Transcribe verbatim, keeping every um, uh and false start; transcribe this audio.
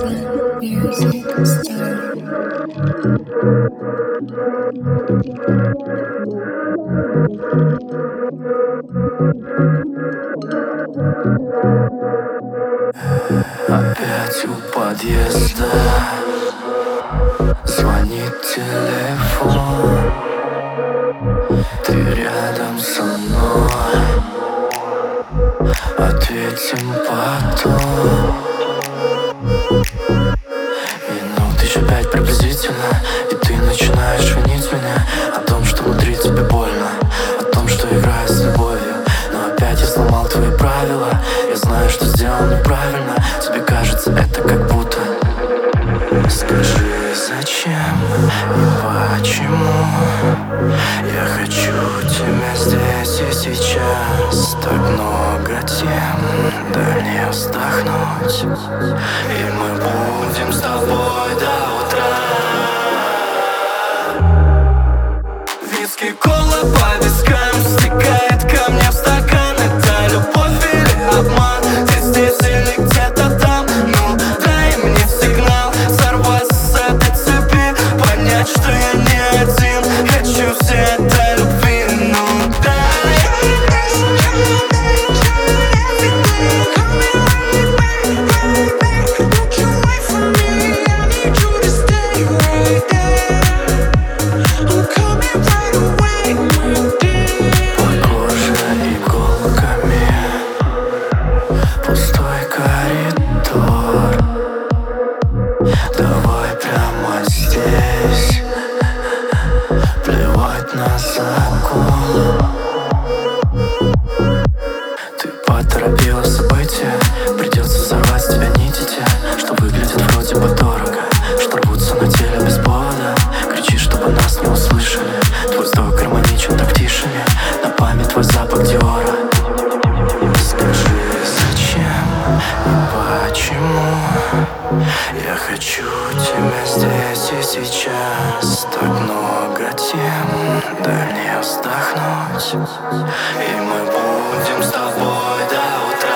Elephant Music Star. Опять у подъезда звонит телефон. Ты рядом со мной, ответим потом. Минут еще пять приблизительно, и ты начинаешь винить меня о том, что внутри тебе больно, о том, что играю с любовью. Но опять я сломал твои правила. Я знаю, что сделал неправильно. Тебе кажется это как будто. Скажи, зачем и почему? Я хочу тебя здесь и сейчас. Так много тем, дай мне вздохнуть, и мы будем с тобой до утра. Виски, кола по вискам стекает ко мне в стакан. Это любовь или обман? Ты здесь или где-то там? Ну, дай мне сигнал сорваться с этой цепи, понять, что я не один. Хочу все этой любви, ну дай. Давай прямо здесь плевать на закон. Ты поторопила события, придется взорвать с тебя нити те, что выглядит вроде бы дорого, что рвутся на теле без повода. Кричи, чтобы нас не услышали. Твой вздох гармоничен так тишине, на память твой запах Диора. Скажи, зачем и почему? Я хочу тебя здесь и сейчас. Так много тем, дай мне вздохнуть, и мы будем с тобой до утра.